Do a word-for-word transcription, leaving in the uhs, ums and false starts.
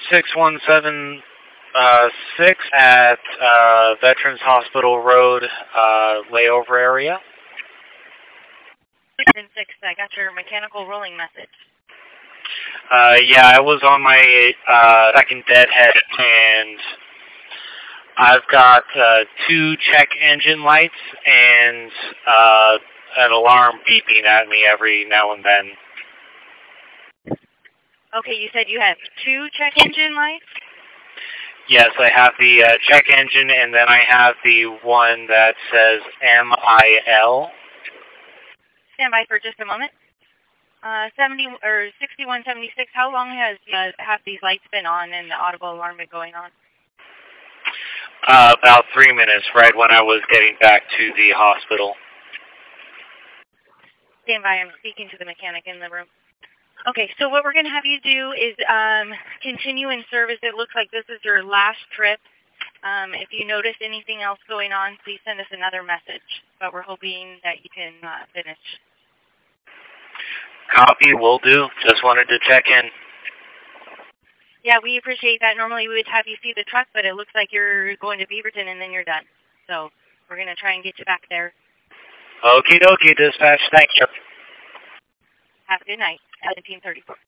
six one seven uh, six at uh, Veterans Hospital Road uh, layover area. six and six, I got your mechanical rolling message. Uh, yeah, I was on my uh, second deadhead, and I've got uh, two check engine lights and uh, an alarm beeping at me every now and then. Okay, you said you have two check engine lights? Yes, I have the uh, check engine, and then I have the one that says M I L. Stand by for just a moment. Uh, seventy or sixty-one seventy-six. How long has uh, have these lights been on and the audible alarm been going on? Uh, about three minutes, right when I was getting back to the hospital. Stand by. I'm speaking to the mechanic in the room. Okay, so what we're going to have you do is um, continue in service. It looks like this is your last trip. Um, if you notice anything else going on, please send us another message. But we're hoping that you can uh, finish. Copy, will do. Just wanted to check in. Yeah, we appreciate that. Normally we would have you see the truck, but it looks like you're going to Beaverton and then you're done. So we're going to try and get you back there. Okie dokie, dispatch. Thank you. Have a good night. seventeen thirty-four.